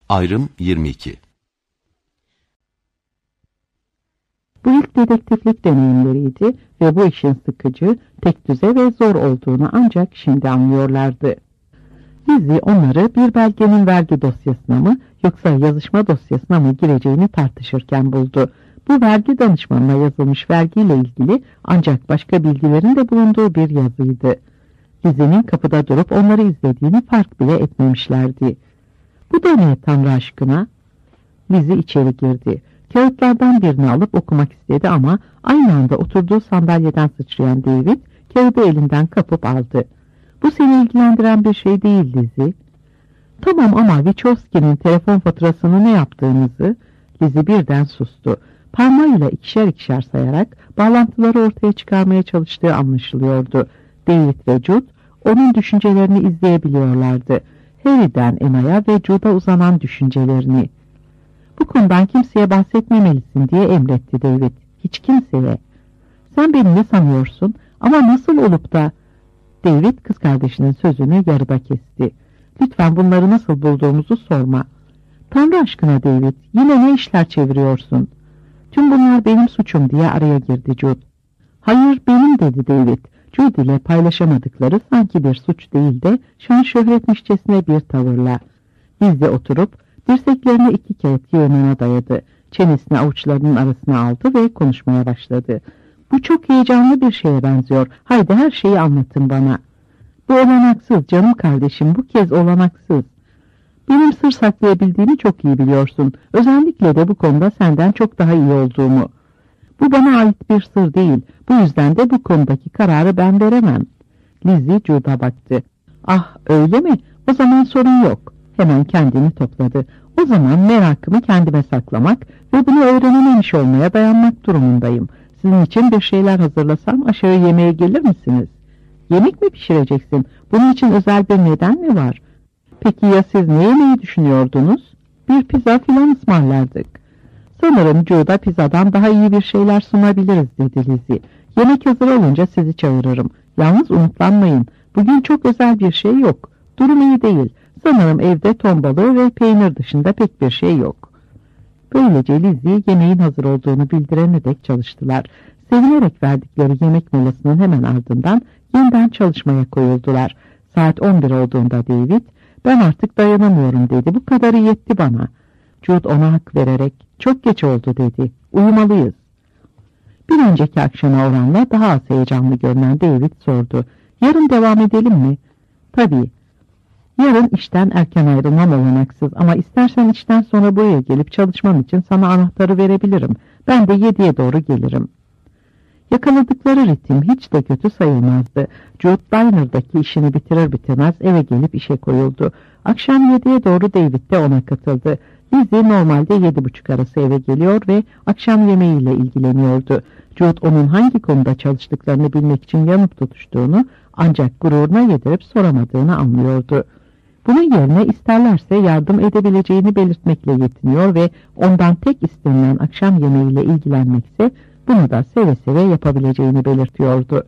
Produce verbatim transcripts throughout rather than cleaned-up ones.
Ayrım yirmi iki. Bu ilk dedektiflik deneyimleriydi ve bu işin sıkıcı, tekdüze ve zor olduğunu ancak şimdi anlıyorlardı. Lizzie onları bir belgenin vergi dosyasına mı yoksa yazışma dosyasına mı gireceğini tartışırken buldu. Bu vergi danışmanına yazılmış vergiyle ilgili ancak başka bilgilerin de bulunduğu bir yazıydı. Lizzie'nin kapıda durup onları izlediğini fark bile etmemişlerdi. Bu da ne Tanrı aşkına? Lizzie içeri girdi. Kağıtlardan birini alıp okumak istedi ama aynı anda oturduğu sandalyeden sıçrayan David kağıdı elinden kapıp aldı. Bu seni ilgilendiren bir şey değil Lizzie. Tamam ama Wachowski'nin telefon faturasını ne yaptığınızı... Lizzie birden sustu. Parmağıyla ikişer ikişer sayarak bağlantıları ortaya çıkarmaya çalıştığı anlaşılıyordu. David ve Jude onun düşüncelerini izleyebiliyorlardı. Harry'den Emma'ya ve Jude'a uzanan düşüncelerini. Bu konudan kimseye bahsetmemelisin diye emretti David. Hiç kimseye. Sen beni ne sanıyorsun? Ama nasıl olup da... David kız kardeşinin sözünü yarıda kesti. Lütfen bunları nasıl bulduğumuzu sorma. Tanrı aşkına David, yine ne işler çeviriyorsun? Tüm bunlar benim suçum diye araya girdi Jude. Hayır benim dedi David. Jude ile paylaşamadıkları sanki bir suç değil de şan şöhretmişçesine bir tavırla. Lizzie oturup dirseklerini iki kağıt yığınına dayadı. Çenesini avuçlarının arasına aldı ve konuşmaya başladı. Bu çok heyecanlı bir şeye benziyor. Haydi her şeyi anlatın bana. Bu olanaksız canım kardeşim, bu kez olanaksız. Benim sır saklayabildiğimi çok iyi biliyorsun. Özellikle de bu konuda senden çok daha iyi olduğumu. Bu bana ait bir sır değil. Bu yüzden de bu konudaki kararı ben veremem. Lizzie Jude'a baktı. Ah öyle mi? O zaman sorun yok. Hemen kendini topladı. O zaman merakımı kendime saklamak ve bunu öğrenememiş olmaya dayanmak durumundayım. Sizin için bir şeyler hazırlasam aşağı yemeğe gelir misiniz? Yemek mi pişireceksin? Bunun için özel bir neden mi var? Peki ya siz ne yemeği düşünüyordunuz? Bir pizza filan ısmarlardık. Sanırım Jude'a pizzadan daha iyi bir şeyler sunabiliriz dedi Lizzie. Yemek hazır olunca sizi çağırırım. Yalnız unutlanmayın. Bugün çok özel bir şey yok. Durum iyi değil. Sanırım evde ton balığı ve peynir dışında pek bir şey yok. Böylece Lizzie yemeğin hazır olduğunu bildirene dek çalıştılar. Sevinerek verdikleri yemek molasının hemen ardından yeniden çalışmaya koyuldular. Saat on bir olduğunda David, ben artık dayanamıyorum dedi. Bu kadarı yetti bana. Jude ona hak vererek, çok geç oldu dedi. Uyumalıyız. Bir önceki akşama oranla daha az heyecanlı görünen David sordu. Yarın devam edelim mi? Tabii. Yarın işten erken ayrılmam olanaksız ama istersen işten sonra buraya gelip çalışmam için sana anahtarı verebilirim. Ben de yediye doğru gelirim. Yakaladıkları ritim hiç de kötü sayılmazdı. Jude Diner'daki işini bitirir bitirmez eve gelip işe koyuldu. Akşam yediye doğru David de ona katıldı. Lizzie normalde yedi buçuk arası eve geliyor ve akşam yemeğiyle ilgileniyordu. Jude onun hangi konuda çalıştıklarını bilmek için yanıp tutuştuğunu ancak gururuna yedirip soramadığını anlıyordu. Bunun yerine isterlerse yardım edebileceğini belirtmekle yetiniyor ve ondan tek istenilen akşam yemeğiyle ilgilenmekse bunu da seve seve yapabileceğini belirtiyordu.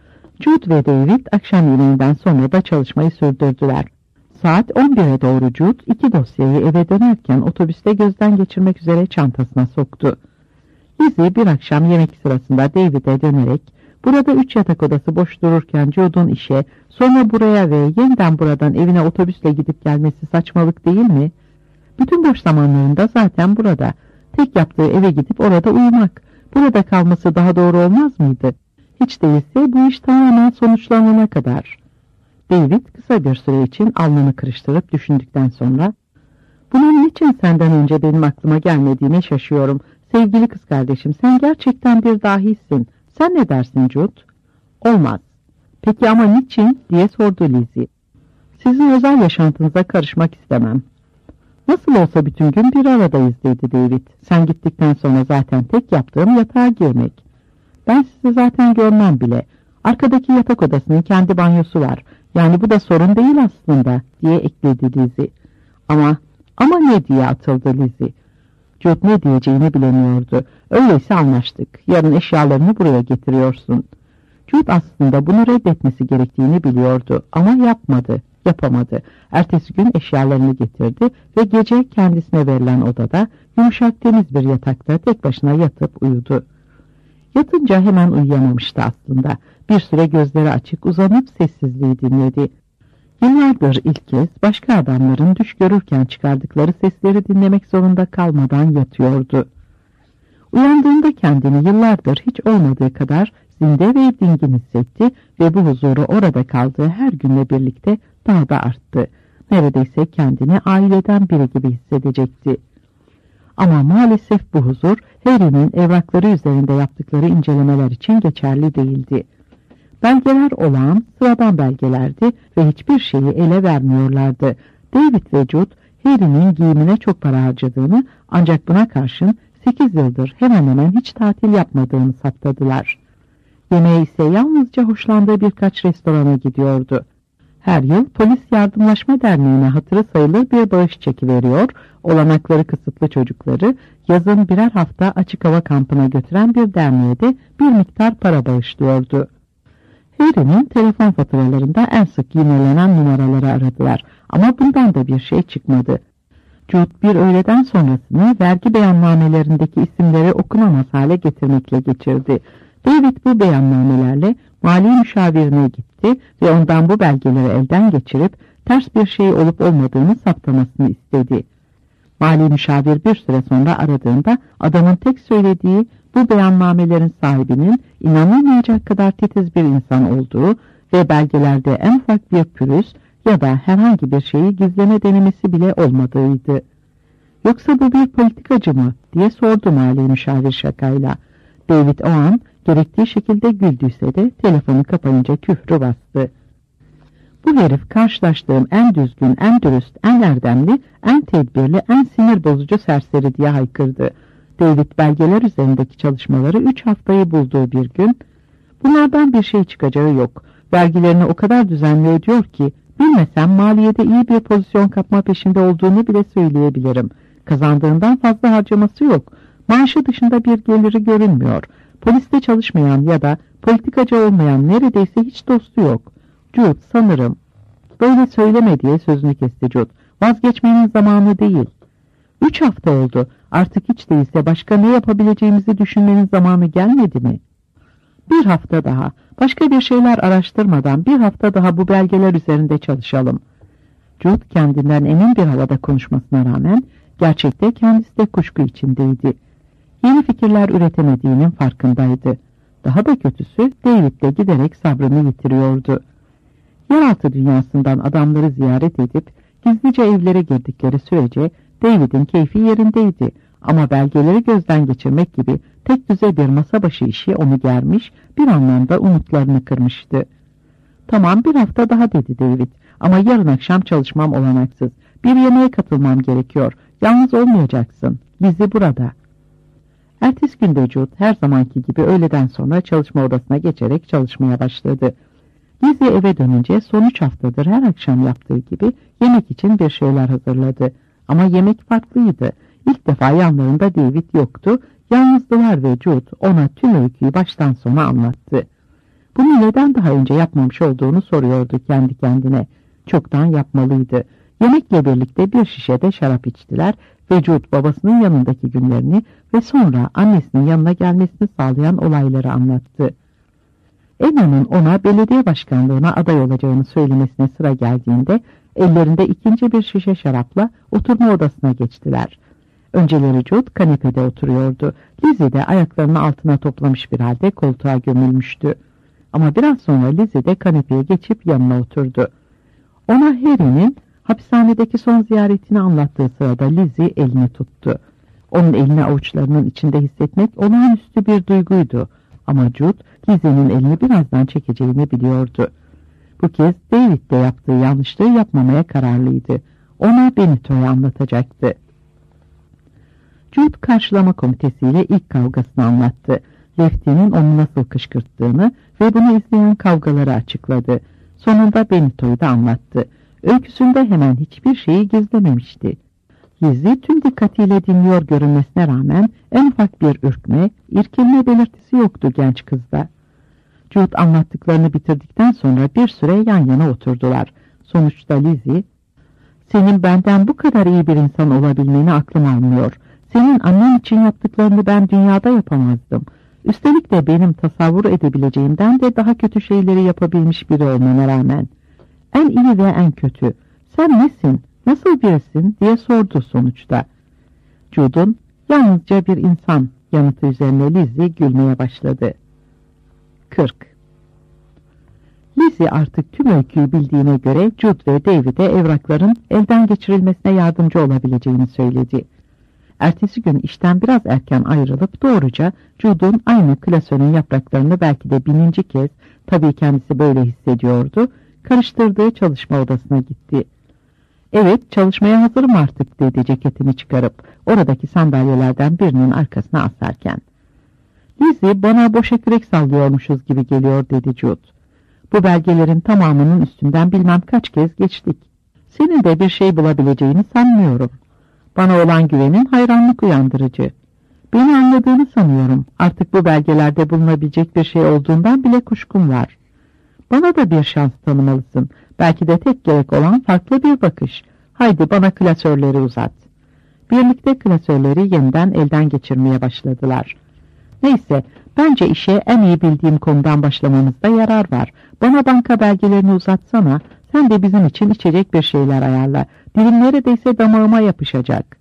Jude ve David akşam yemeğinden sonra da çalışmayı sürdürdüler. Saat on bire doğru Jude iki dosyayı eve dönerken otobüste gözden geçirmek üzere çantasına soktu. Lizzie bir akşam yemek sırasında David'e dönerek burada üç yatak odası boş dururken Jude'un işe, sonra buraya ve yeniden buradan evine otobüsle gidip gelmesi saçmalık değil mi? Bütün boş zamanlarında zaten burada. Tek yaptığı eve gidip orada uyumak. Burada kalması daha doğru olmaz mıydı? Hiç değilse bu iş tamamen sonuçlanana kadar. David kısa bir süre için alnını kırıştırıp düşündükten sonra bunun niçin senden önce benim aklıma gelmediğine şaşıyorum. Sevgili kız kardeşim, sen gerçekten bir dahisin. Sen ne dersin Jude? Olmaz. Peki ama niçin diye sordu Lizzie. Sizin özel yaşantınıza karışmak istemem. Nasıl olsa bütün gün bir aradayız dedi David. Sen gittikten sonra zaten tek yaptığım yatağa girmek. Ben sizi zaten görmem bile. Arkadaki yatak odasının kendi banyosu var. Yani bu da sorun değil aslında diye ekledi Lizzie. Ama, ama ne diye atıldı Lizzie. Jude ne diyeceğini bilemiyordu. Öyleyse anlaştık. Yarın eşyalarını buraya getiriyorsun. Jude aslında bunu reddetmesi gerektiğini biliyordu ama yapmadı. Yapamadı. Ertesi gün eşyalarını getirdi ve gece kendisine verilen odada yumuşak temiz bir yatakta tek başına yatıp uyudu. Yatınca hemen uyuyamamıştı aslında. Bir süre gözleri açık uzanıp sessizliği dinledi. Yıllardır ilk kez başka adamların düş görürken çıkardıkları sesleri dinlemek zorunda kalmadan yatıyordu. Uyandığında kendini yıllardır hiç olmadığı kadar zinde ve dingin hissetti ve bu huzuru orada kaldığı her günle birlikte daha da arttı. Neredeyse kendini aileden biri gibi hissedecekti. Ama maalesef bu huzur Harry'nin evrakları üzerinde yaptıkları incelemeler için geçerli değildi. Belgeler olağan, sıradan belgelerdi ve hiçbir şeyi ele vermiyorlardı. David ve Jude, Harry'nin giyimine çok para harcadığını ancak buna karşın sekiz yıldır hemen hemen hiç tatil yapmadığını saptadılar. Yemeğe ise yalnızca hoşlandığı birkaç restorana gidiyordu. Her yıl Polis Yardımlaşma Derneği'ne hatırı sayılır bir bağış çeki veriyor, olanakları kısıtlı çocukları yazın birer hafta açık hava kampına götüren bir derneğe de bir miktar para bağışlıyordu. Harry'nin telefon faturalarında en sık yinelenen numaraları aradılar ama bundan da bir şey çıkmadı. Jude bir öğleden sonrasını vergi beyannamelerindeki isimleri okunamaz hale getirmekle geçirdi. David bu beyannamelerle mali müşavirine gitti ve ondan bu belgeleri elden geçirip ters bir şey olup olmadığını saptamasını istedi. Mali müşavir bir süre sonra aradığında adamın tek söylediği bu beyannamelerin sahibinin inanılmayacak kadar titiz bir insan olduğu ve belgelerde en ufak bir pürüz ya da herhangi bir şeyi gizleme denemesi bile olmadığıydı. "Yoksa bu bir politikacı mı?" diye sordu mali müşavir şakayla. David o an gerektiği şekilde güldüyse de telefonu kapayınca küfrü bastı. "Bu herif karşılaştığım en düzgün, en dürüst, en erdemli, en tedbirli, en sinir bozucu serseri" diye haykırdı. David belgeler üzerindeki çalışmaları üç haftayı bulduğu bir gün, "Bunlardan bir şey çıkacağı yok. Vergilerini o kadar düzenli ödüyor ki, bilmesem maliyede iyi bir pozisyon kapma peşinde olduğunu bile söyleyebilirim. Kazandığından fazla harcaması yok. Maaşı dışında bir geliri görünmüyor. Poliste çalışmayan ya da politikacı olmayan neredeyse hiç dostu yok. Jude, sanırım." "Böyle söyleme" diye sözünü kesti Jude. "Vazgeçmenin zamanı değil. Üç hafta oldu. Artık hiç değilse başka ne yapabileceğimizi düşünmenin zamanı gelmedi mi? Bir hafta daha, başka bir şeyler araştırmadan bir hafta daha bu belgeler üzerinde çalışalım." Jude kendinden emin bir havada konuşmasına rağmen gerçekte kendisi de kuşku içindeydi. Yeni fikirler üretemediğinin farkındaydı. Daha da kötüsü David de giderek sabrını yitiriyordu. Yeraltı dünyasından adamları ziyaret edip gizlice evlere girdikleri sürece David'in keyfi yerindeydi ama belgeleri gözden geçirmek gibi tek düze bir masa başı işi onu germiş, bir anlamda umutlarını kırmıştı. "Tamam, bir hafta daha" dedi David, "ama yarın akşam çalışmam olanaksız. Bir yemeğe katılmam gerekiyor. Yalnız olmayacaksın. Bizi burada." Ertesi günde Jude her zamanki gibi öğleden sonra çalışma odasına geçerek çalışmaya başladı. Lizzie eve dönünce son üç haftadır her akşam yaptığı gibi yemek için bir şeyler hazırladı. Ama yemek farklıydı. İlk defa yanlarında David yoktu. Yalnızdılar ve Jude ona tüm öyküyü baştan sona anlattı. Bunu neden daha önce yapmamış olduğunu soruyordu kendi kendine. Çoktan yapmalıydı. Yemekle birlikte bir şişe de şarap içtiler ve Jude babasının yanındaki günlerini ve sonra annesinin yanına gelmesini sağlayan olayları anlattı. Emma'nın ona belediye başkanlığına aday olacağını söylemesine sıra geldiğinde ellerinde ikinci bir şişe şarapla oturma odasına geçtiler. Önceleri Jude kanepede oturuyordu. Lizzie de ayaklarını altına toplamış bir halde koltuğa gömülmüştü. Ama biraz sonra Lizzie de kanepeye geçip yanına oturdu. Ona Harry'nin hapishanedeki son ziyaretini anlattığı sırada Lizzie elini tuttu. Onun elini avuçlarının içinde hissetmek olağanüstü bir duyguydu. Ama Jude Lizzie'nin elini birazdan çekeceğini biliyordu. Bu kez David de yaptığı yanlışlığı yapmamaya kararlıydı. Ona Benito'yu anlatacaktı. Jude karşılama komitesiyle ilk kavgasını anlattı. Lefty'nin onu nasıl kışkırttığını ve bunu izleyen kavgaları açıkladı. Sonunda Benito'yu da anlattı. Öyküsünde hemen hiçbir şeyi gizlememişti. Lizzie tüm dikkatiyle dinliyor görünmesine rağmen en ufak bir ürkme, irkilme belirtisi yoktu genç kızda. Jude anlattıklarını bitirdikten sonra bir süre yan yana oturdular. Sonuçta Lizzie, senin benden bu kadar iyi bir insan olabilmeni aklım almıyor. Senin annen için yaptıklarını ben dünyada yapamazdım. Üstelik de benim tasavvur edebileceğimden de daha kötü şeyleri yapabilmiş biri olmana rağmen. En iyi ve en kötü. Sen nesin, nasıl birisin diye sordu sonuçta. Jude'un yalnızca bir insan yanıtı üzerine Lizzie gülmeye başladı. kırk. Lizzie artık tüm öyküyü bildiğine göre Jude ve David'e evrakların elden geçirilmesine yardımcı olabileceğini söyledi. Ertesi gün işten biraz erken ayrılıp doğruca Jude'un aynı klasörün yapraklarını belki de bininci kez, tabii kendisi böyle hissediyordu, karıştırdığı çalışma odasına gitti. Evet, çalışmaya hazırım artık dedi ceketini çıkarıp oradaki sandalyelerden birinin arkasına asarken. Lizzie, bana boşa kürek sallıyormuşuz gibi geliyor dedi Jude. Bu belgelerin tamamının üstünden bilmem kaç kez geçtik. Senin de bir şey bulabileceğini sanmıyorum. Bana olan güvenin hayranlık uyandırıcı. Beni anladığını sanıyorum. Artık bu belgelerde bulunabilecek bir şey olduğundan bile kuşkum var. Bana da bir şans tanımalısın. Belki de tek gerek olan farklı bir bakış. Haydi bana klasörleri uzat. Birlikte klasörleri yeniden elden geçirmeye başladılar. Neyse, bence işe en iyi bildiğim konudan başlamamızda yarar var. Bana banka belgelerini uzatsana, sen de bizim için içecek bir şeyler ayarla. Dilim neredeyse damağıma yapışacak.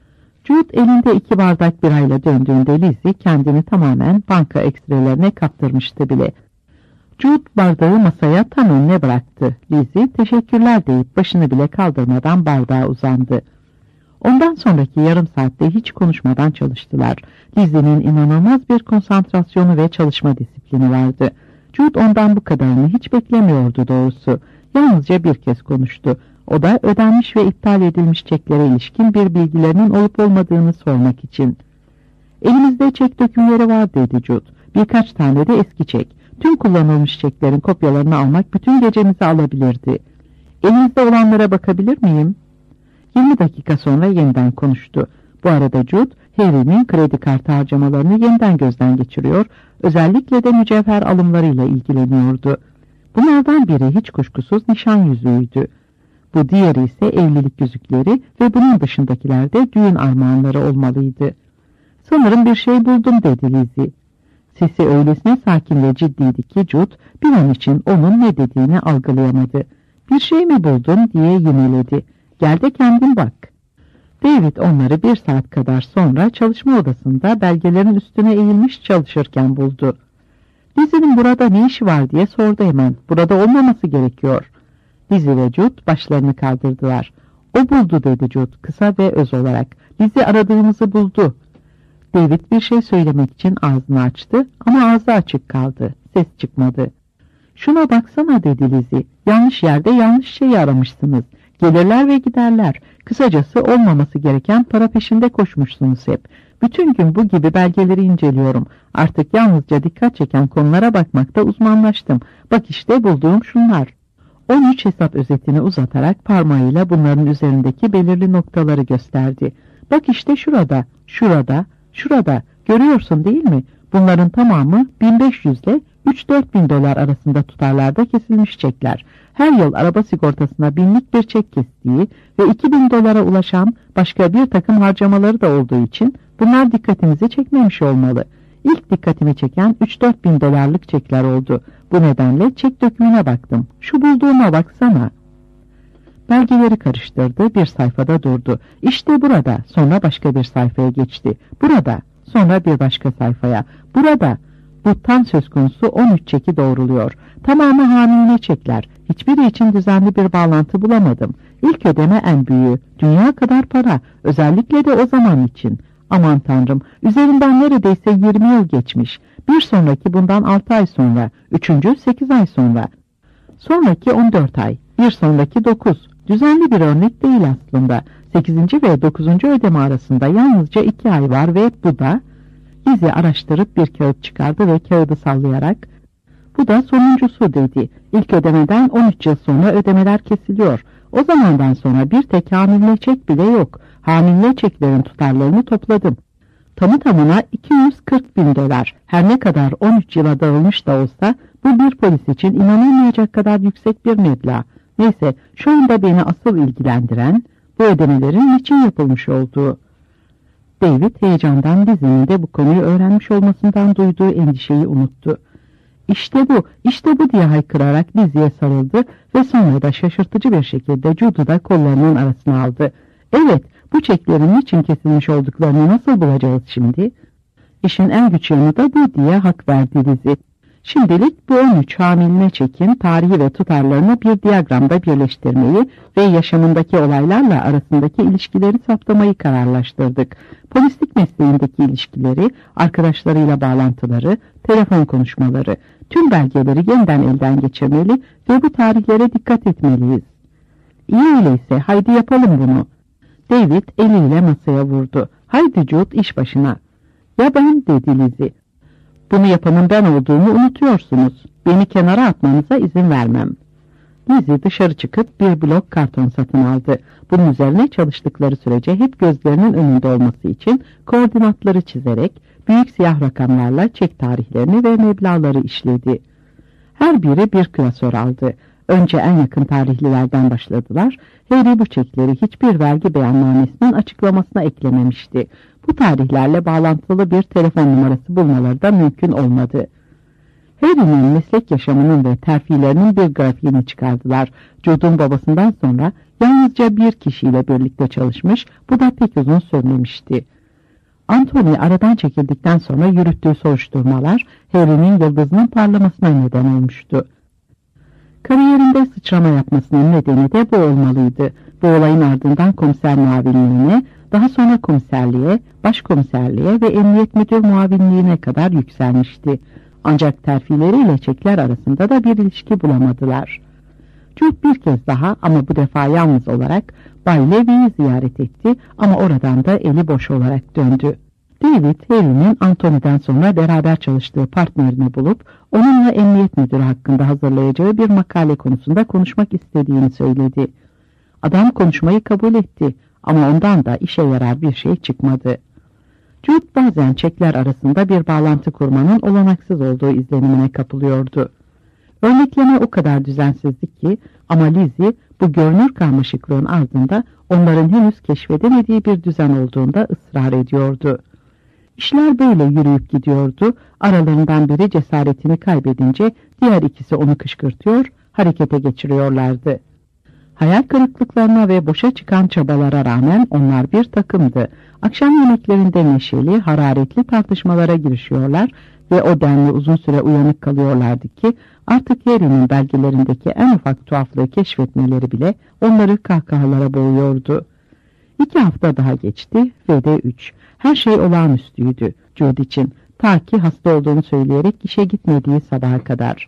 Jude elinde iki bardak birayla döndüğünde Lizzie kendini tamamen banka ekstrelerine kaptırmıştı bile. Jude bardağı masaya tam önüne bıraktı. Lizzie teşekkürler deyip başını bile kaldırmadan bardağa uzandı. Ondan sonraki yarım saatte hiç konuşmadan çalıştılar. Lizzie'nin inanılmaz bir konsantrasyonu ve çalışma disiplini vardı. Jude ondan bu kadarını hiç beklemiyordu doğrusu. Yalnızca bir kez konuştu. O da ödenmiş ve iptal edilmiş çeklere ilişkin bir bilgilerinin olup olmadığını sormak için. Elimizde çek dökümleri var dedi Jude. Birkaç tane de eski çek. Tüm kullanılmış çeklerin kopyalarını almak bütün gecemizi alabilirdi. Elinizde olanlara bakabilir miyim? yirmi dakika sonra yeniden konuştu. Bu arada Jude, Harry'nin kredi kartı harcamalarını yeniden gözden geçiriyor, özellikle de mücevher alımlarıyla ilgileniyordu. Bunlardan biri hiç kuşkusuz nişan yüzüğüydü. Bu diğeri ise evlilik yüzükleri ve bunun dışındakiler de düğün armağanları olmalıydı. Sanırım bir şey buldum dedi Lizzie. Sesi öylesine sakin ve ciddiydi ki Jude bir an için onun ne dediğini algılayamadı. Bir şey mi buldun diye yineledi. Gel de kendin bak. David onları bir saat kadar sonra çalışma odasında belgelerin üstüne eğilmiş çalışırken buldu. Lizzie'nin burada ne işi var diye sordu hemen. Burada olmaması gerekiyor. Lizzie ve Jude başlarını kaldırdılar. O buldu dedi Jude kısa ve öz olarak. Lizzie aradığımızı buldu. David bir şey söylemek için ağzını açtı ama ağzı açık kaldı. Ses çıkmadı. Şuna baksana dedi Lizzie. Yanlış yerde yanlış şeyi aramışsınız. Gelirler ve giderler. Kısacası olmaması gereken para peşinde koşmuşsunuz hep. Bütün gün bu gibi belgeleri inceliyorum. Artık yalnızca dikkat çeken konulara bakmakta uzmanlaştım. Bak işte bulduğum şunlar. on üç hesap özetini uzatarak parmağıyla bunların üzerindeki belirli noktaları gösterdi. Bak işte şurada, şurada, şurada. Görüyorsun değil mi? Bunların tamamı bin beş yüz ile üç dört bin dolar arasında tutarlarda kesilmiş çekler. Her yıl araba sigortasına binlik bir çek kestiği ve iki bin dolara ulaşan başka bir takım harcamaları da olduğu için bunlar dikkatinizi çekmemiş olmalı. İlk dikkatimi çeken üç dört bin dolarlık çekler oldu. Bu nedenle çek dökümüne baktım. Şu bulduğuma baksana. Belgeleri karıştırdı, bir sayfada durdu. İşte burada, sonra başka bir sayfaya geçti. Burada, sonra bir başka sayfaya. Burada, bu tam söz konusu on üç çeki doğruluyor. Tamamı hamile çekler. Hiçbiri için düzenli bir bağlantı bulamadım. İlk ödeme en büyüğü. Dünya kadar para. Özellikle de o zaman için. Aman tanrım, üzerinden neredeyse yirmi yıl geçmiş. Bir sonraki bundan altı ay sonra. Üçüncü sekiz ay sonra. Sonraki on dört ay. Bir sonraki dokuz. Düzenli bir örnek değil aslında. sekizinci ve dokuzuncu ödeme arasında yalnızca iki ay var ve bu da... Lizzie araştırıp bir kağıt çıkardı ve kağıdı sallayarak bu da sonuncusu dedi. İlk ödemeden on üç yıl sonra ödemeler kesiliyor. O zamandan sonra bir tek hamile çek bile yok. Hamile çeklerin tutarlarını topladım. Tamı tamına iki yüz kırk bin dolar. Her ne kadar on üç yıla dağılmış da olsa bu bir polis için inanılmayacak kadar yüksek bir meblağ. Neyse, şu anda beni asıl ilgilendiren bu ödemelerin niçin yapılmış olduğu. David heyecandan Lizzie'nin de bu konuyu öğrenmiş olmasından duyduğu endişeyi unuttu. İşte bu, işte bu diye haykırarak Lizzie'ye sarıldı ve sonra da şaşırtıcı bir şekilde Jude'u da kollarının arasına aldı. Evet, bu çeklerin niçin kesilmiş olduklarını nasıl bulacağız şimdi? İşin en güç yanı da bu diye hak verdi Lizzie. Şimdilik bu on üç hamiline çekin tarihi ve tutarlarını bir diyagramda birleştirmeyi ve yaşamındaki olaylarla arasındaki ilişkileri saptamayı kararlaştırdık. Polislik mesleğindeki ilişkileri, arkadaşlarıyla bağlantıları, telefon konuşmaları, tüm belgeleri yeniden elden geçirmeli ve bu tarihlere dikkat etmeliyiz. İyi öyleyse haydi yapalım bunu. David eliyle masaya vurdu. Haydi Jude, iş başına. Ya ben, dedi Lizzie. Bunu yapanın ben olduğumu unutuyorsunuz. Beni kenara atmanıza izin vermem. Lizzie dışarı çıkıp bir blok karton satın aldı. Bunun üzerine çalıştıkları sürece hep gözlerinin önünde olması için koordinatları çizerek büyük siyah rakamlarla çek tarihlerini ve meblağları işledi. Her biri bir klasör aldı. Önce en yakın tarihlilerden başladılar. Harry bu çekleri hiçbir vergi beyannamesinin açıklamasına eklememişti. Bu tarihlerle bağlantılı bir telefon numarası bulmaları da mümkün olmadı. Harry'nin meslek yaşamının ve terfilerinin bir grafiğini çıkardılar. Jude'un babasından sonra yalnızca bir kişiyle birlikte çalışmış, bu da pek uzun sürmemişti. Anthony aradan çekildikten sonra yürüttüğü soruşturmalar Harry'nin yıldızının parlamasına neden olmuştu. Kariyerinde sıçrama yapmasının nedeni de bu olmalıydı. Bu olayın ardından komiser muavinliğine, daha sonra komiserliğe, başkomiserliğe ve emniyet müdür muavinliğine kadar yükselmişti. Ancak terfileriyle çekler arasında da bir ilişki bulamadılar. Jude bir kez daha ama bu defa yalnız olarak Bay Levy'yi ziyaret etti ama oradan da eli boş olarak döndü. David, Harry'nin Anthony'den sonra beraber çalıştığı partnerini bulup onunla emniyet müdürü hakkında hazırlayacağı bir makale konusunda konuşmak istediğini söyledi. Adam konuşmayı kabul etti ama ondan da işe yarar bir şey çıkmadı. Jude bazen çekler arasında bir bağlantı kurmanın olanaksız olduğu izlenimine kapılıyordu. Örnekleme o kadar düzensizlik ki ama Lizzie bu görünür karmaşıklığın ardında onların henüz keşfedemediği bir düzen olduğunda ısrar ediyordu. İşler böyle yürüyüp gidiyordu. Aralarından biri cesaretini kaybedince diğer ikisi onu kışkırtıyor, harekete geçiriyorlardı. Hayal kırıklıklarına ve boşa çıkan çabalara rağmen onlar bir takımdı. Akşam yemeklerinde neşeli, hararetli tartışmalara girişiyorlar ve o denli uzun süre uyanık kalıyorlardı ki artık Harry'nin belgelerindeki en ufak tuhaflığı keşfetmeleri bile onları kahkahalara boğuyordu. İki hafta daha geçti ve de üç. Her şey olağanüstüydü Jude için, ta ki hasta olduğunu söyleyerek işe gitmediği sabaha kadar.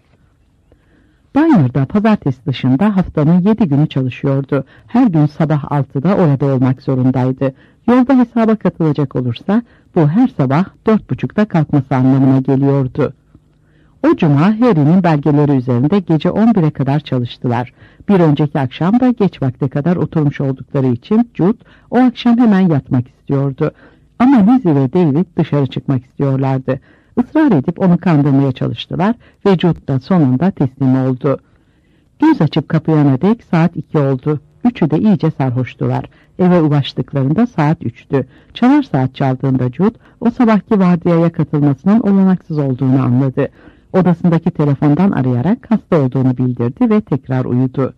Diner'da pazartesi dışında haftanın yedi günü çalışıyordu. Her gün sabah altıda orada olmak zorundaydı. Yolda hesaba katılacak olursa bu her sabah dört buçukta kalkması anlamına geliyordu. O cuma Harry'nin belgeleri üzerinde gece on bire kadar çalıştılar. Bir önceki akşam da geç vakte kadar oturmuş oldukları için Jude o akşam hemen yatmak istiyordu. Ama Lizzie ve David dışarı çıkmak istiyorlardı. Israr edip onu kandırmaya çalıştılar ve Jude da sonunda teslim oldu. Göz açıp kapayana dek saat iki oldu. Üçü de iyice sarhoştular. Eve ulaştıklarında saat üçtü. Çalar saat çaldığında Jude o sabahki vardiyaya katılmasının olanaksız olduğunu anladı. Odasındaki telefondan arayarak hasta olduğunu bildirdi ve tekrar uyudu.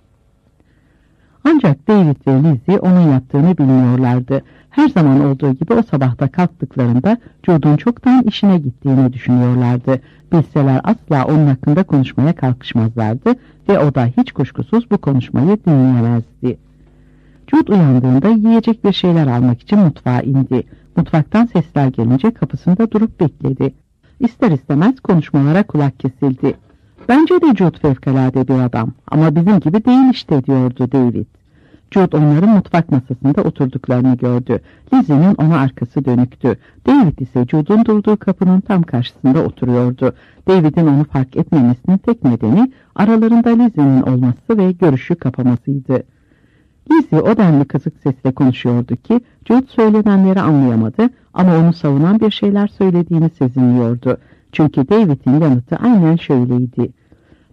Ancak David ve Lizzie onun yattığını bilmiyorlardı. Her zaman olduğu gibi o sabahta kalktıklarında Jude'un çoktan işine gittiğini düşünüyorlardı. Bilseler asla onun hakkında konuşmaya kalkışmazlardı ve o da hiç kuşkusuz bu konuşmayı dinleyemezdi. Jude uyandığında yiyecek bir şeyler almak için mutfağa indi. Mutfaktan sesler gelince kapısında durup bekledi. İster istemez konuşmalara kulak kesildi. Bence de Jude fevkalade bir adam ama bizim gibi değil işte, diyordu David. Jude onların mutfak masasında oturduklarını gördü. Lizzie'nin ona arkası dönüktü. David ise Jude'un durduğu kapının tam karşısında oturuyordu. David'in onu fark etmemesinin tek nedeni aralarında Lizzie'nin olması ve görüşü kapamasıydı. Lizzie o denli kısık sesle konuşuyordu ki Jude söylenenleri anlayamadı ama onu savunan bir şeyler söylediğini sezinliyordu. Çünkü David'in yanıtı aynen şöyleydi.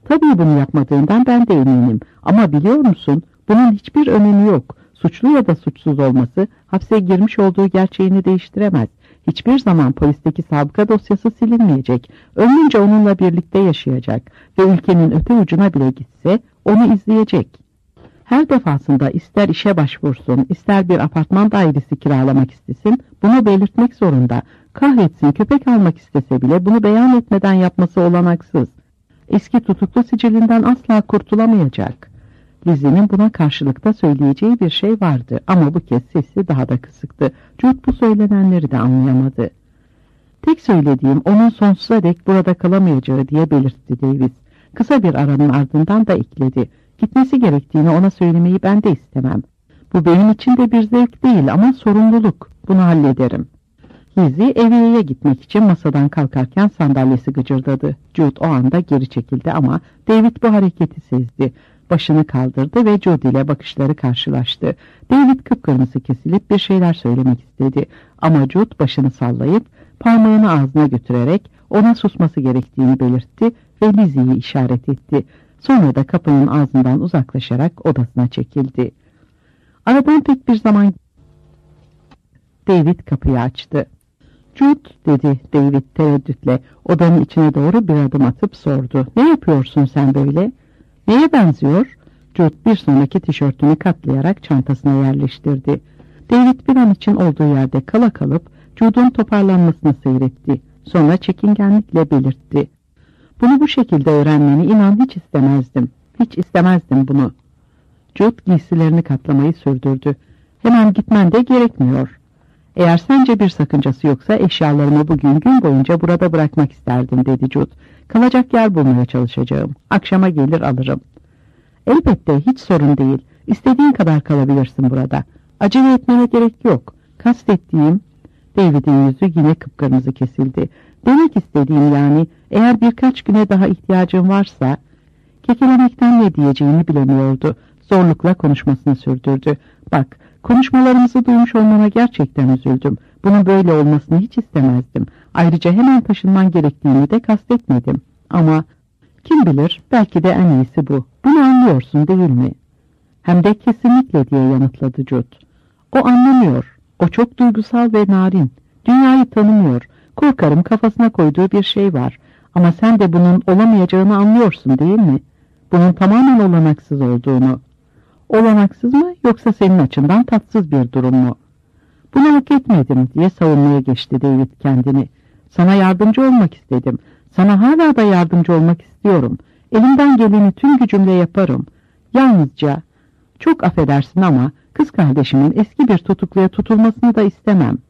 Tabii bunu yapmadığından ben de eminim. Ama biliyor musun, bunun hiçbir önemi yok. Suçlu ya da suçsuz olması hapse girmiş olduğu gerçeğini değiştiremez. Hiçbir zaman polisteki sabıka dosyası silinmeyecek. Ömrünce onunla birlikte yaşayacak ve ülkenin öte ucuna bile gitse onu izleyecek. Her defasında ister işe başvursun, ister bir apartman dairesi kiralamak istesin, bunu belirtmek zorunda. Kahretsin, köpek almak istese bile bunu beyan etmeden yapması olanaksız. Eski tutuklu sicilinden asla kurtulamayacak. Lizzie'nin buna karşılıkta söyleyeceği bir şey vardı ama bu kez sesi daha da kısıktı. Jude bu söylenenleri de anlayamadı. Tek söylediğim onun sonsuza dek burada kalamayacağı diye belirtti Davis. Kısa bir aranın ardından da ekledi. Gitmesi gerektiğini ona söylemeyi ben de istemem. Bu benim için de bir zevk değil ama sorumluluk. Bunu hallederim. Lizzie eviyeye gitmek için masadan kalkarken sandalyesi gıcırdadı. Jude o anda geri çekildi ama David bu hareketi sezdi. Başını kaldırdı ve Jude ile bakışları karşılaştı. David kıpkırmızı kesilip bir şeyler söylemek istedi. Ama Jude başını sallayıp parmağını ağzına götürerek ona susması gerektiğini belirtti ve Lizzie'yi işaret etti. Sonra da kapının ağzından uzaklaşarak odasına çekildi. Aradan pek bir zaman David kapıyı açtı. "Jude," dedi David tereddütle, odanın içine doğru bir adım atıp sordu. "Ne yapıyorsun sen böyle?" "Neye benziyor?" Jude bir sonraki tişörtünü katlayarak çantasına yerleştirdi. David bir an için olduğu yerde kala kalıp Jude'un toparlanmasını seyretti. Sonra çekingenlikle belirtti. "Bunu bu şekilde öğrenmeni inan hiç istemezdim. Hiç istemezdim bunu." Jude giysilerini katlamayı sürdürdü. "Hemen gitmen de gerekmiyor. Eğer sence bir sakıncası yoksa eşyalarımı bugün gün boyunca burada bırakmak isterdim," dedi Jude. "Kalacak yer bulmaya çalışacağım. Akşama gelir alırım." "Elbette, hiç sorun değil. İstediğin kadar kalabilirsin burada. Acele etmene gerek yok. Kastettiğim..." David'in yüzü yine kıpkırmızı kesildi. "Demek istediğim yani, eğer birkaç güne daha ihtiyacın varsa..." Kekelemekten ne diyeceğini bilemiyordu. Zorlukla konuşmasını sürdürdü. "Bak, konuşmalarımızı duymuş olmana gerçekten üzüldüm. Bunun böyle olmasını hiç istemezdim. Ayrıca hemen taşınman gerektiğini de kastetmedim. Ama kim bilir, belki de en iyisi bu. Bunu anlıyorsun değil mi?" "Hem de kesinlikle," diye yanıtladı Jude. "O anlamıyor. O çok duygusal ve narin. Dünyayı tanımıyor. Korkarım kafasına koyduğu bir şey var. Ama sen de bunun olamayacağını anlıyorsun değil mi? Bunun tamamen olanaksız olduğunu." "Olanaksız mı, yoksa senin açından tatsız bir durum mu?" "Bunu hak etmedim," diye savunmaya geçti David kendini. "Sana yardımcı olmak istedim. Sana hala da yardımcı olmak istiyorum. Elimden geleni tüm gücümle yaparım. Yalnızca, çok affedersin ama kız kardeşimin eski bir tutukluya tutulmasını da istemem.